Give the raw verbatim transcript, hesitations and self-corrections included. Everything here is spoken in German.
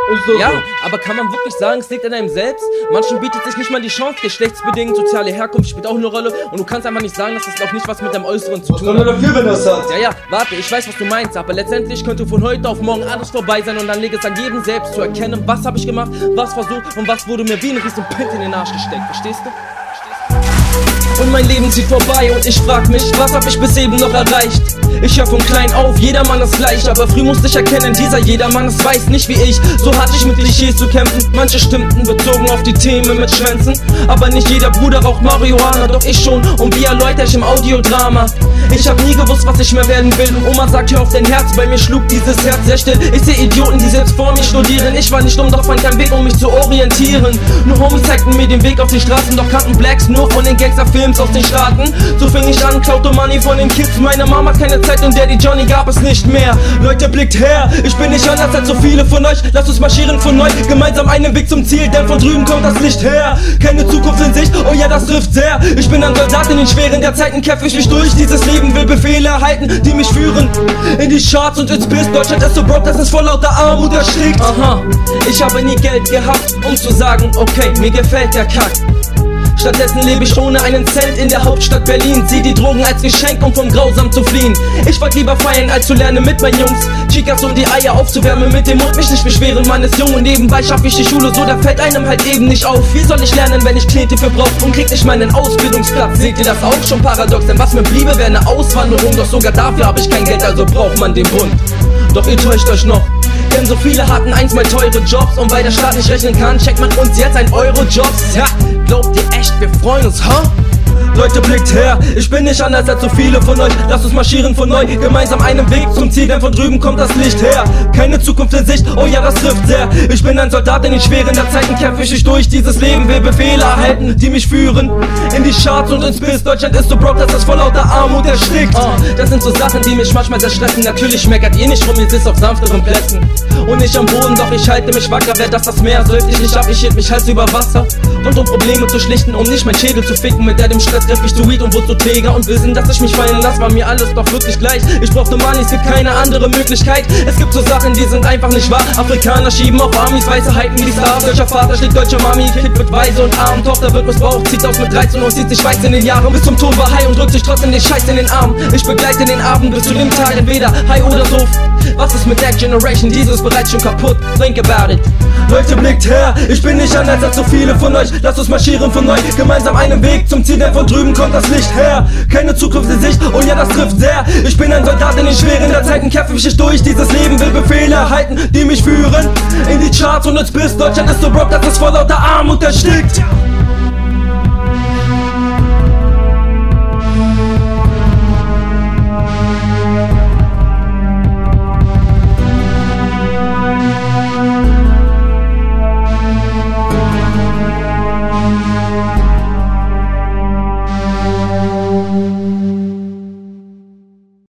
so Ja, so. aber kann man wirklich sagen, es liegt an einem selbst? Manchen bietet sich nicht mal die Chance, geschlechtsbedingt, soziale Herkunft spielt auch eine Rolle und du kannst einfach nicht sagen, dass das auch nicht was mit deinem Äußeren zu Was tun kann man hat. dafür, wenn das hat? Ja, ja, warte, ich weiß, was du meinst, aber letztendlich könnte von heute auf morgen alles vorbei sein und dann liegt es an jedem selbst zu erkennen, was habe ich gemacht, was versucht und was wurde mir wie ein riesen Pint in den Arsch gesteckt, verstehst du? Und mein Leben zieht vorbei und ich frag mich, was hab ich bis eben noch erreicht? Ich hör von klein auf, jedermann ist gleich, aber früh musste ich erkennen, dieser jedermann ist weiß nicht wie ich. So hatte ich mit Klischees zu kämpfen, manche stimmten bezogen auf die Themen mit Schwänzen. Aber nicht jeder Bruder raucht Marihuana, doch ich schon und wie erläuter ich im Audiodrama. Ich hab nie gewusst, was ich mehr werden will und Oma sagt, hör auf dein Herz, bei mir schlug dieses Herz sehr still. Ich seh Idioten, die selbst vor mir studieren, ich war nicht dumm, doch fand keinen Weg, um mich zu orientieren. Nur Homies zeigten mir den Weg auf die Straßen, doch kannten Blacks nur von den Gangsterfilms aus den Staaten. So fing ich an, klaute Money von den Kids, meine Mama hat keine Zeit und Daddy Johnny gab es nicht mehr. Leute, blickt her, ich bin nicht anders als so viele von euch, lasst uns marschieren von neu, gemeinsam einen Weg zum Ziel, denn von drüben kommt das Licht her. Keine Zukunft in Sicht, oh ja, das trifft sehr. Ich bin ein Soldat in den schweren der Zeiten, kämpfe ich mich durch dieses Leben, will Befehle erhalten, die mich führen in die Charts und ins Biss. Deutschland ist so broke, dass es vor lauter Armut erstickt. Aha, ich habe nie Geld gehabt, um zu sagen, okay, mir gefällt der Kack. Stattdessen lebe ich ohne einen Cent in der Hauptstadt Berlin. Sieh die Drogen als Geschenk, um vom Grausam zu fliehen. Ich wollte lieber feiern, als zu lernen mit meinen Jungs. Chicas, um die Eier aufzuwärmen mit dem Mund, mich nicht beschweren, man ist jung und nebenbei schaff ich die Schule so, da fällt einem halt eben nicht auf. Wie soll ich lernen, wenn ich Knete für brauch und krieg nicht meinen Ausbildungsplatz? Seht ihr das auch schon paradox? Denn was mir bliebe, wäre eine Auswanderung. Doch sogar dafür habe ich kein Geld, also braucht man den Bund. Doch ihr täuscht euch noch, denn so viele hatten einst mal teure Jobs und weil der Staat nicht rechnen kann, checkt man uns jetzt ein Euro-Jobs. Ja, glaubt ihr echt, wir freuen uns, ha? Huh? Leute, blickt her, ich bin nicht anders als so viele von euch. Lasst uns marschieren von neu, gemeinsam einen Weg zum Ziel, denn von drüben kommt das Licht her. Keine Zukunft in Sicht, oh ja, das trifft sehr. Ich bin ein Soldat in den schweren der Zeiten, kämpfe ich durch dieses Leben, will Befehle erhalten, die mich führen in die Charts und ins Biss. Deutschland ist so broke, dass es vor lauter Armut erstickt. Oh, das sind so Sachen, die mich manchmal sehr stressen. Natürlich meckert ihr nicht rum, ihr sitzt auf sanfteren Plätzen und nicht am Boden, doch ich halte mich wacker. Wer das das Meer säuft ich nicht ab, ich hielt mich Hals über Wasser. Und um Probleme zu schlichten, um nicht mein Schädel zu ficken, mit der dem Stress griff ich zu Weed und wurde zu träger. Und wissen, dass ich mich fallen lass, war mir alles doch wirklich gleich. Ich brauchte Money, es gibt keine andere Möglichkeit. Es gibt so Sachen, die sind einfach nicht wahr. Afrikaner schieben auf Amis, Weiße hypen die Stars. Deutscher Vater schlägt deutsche Mami, Kind wird weise und arm. Tochter wird missbraucht, zieht aus mit dreizehn und zieht sich weiß in den Jahren. Bis zum Tod war high und drückt sich trotzdem den Scheiß in den Arm. Ich begleite den Abend bis zu dem Tag, entweder high oder so. Was ist mit der Generation, diese ist bereits schon kaputt. Think about it. Leute, blickt her, ich bin nicht anders als so viele von euch. Lasst uns marschieren von neu, gemeinsam einen Weg zum Ziel, denn von drüben kommt das Licht her. Keine Zukunft in Sicht, oh ja, das trifft sehr. Ich bin ein Soldat in den schweren der Zeiten, kämpfe ich durch dieses Leben, will Befehle erhalten, die mich führen in die Charts und ins Biss. Deutschland ist so broke, dass es vor lauter Armut erstickt.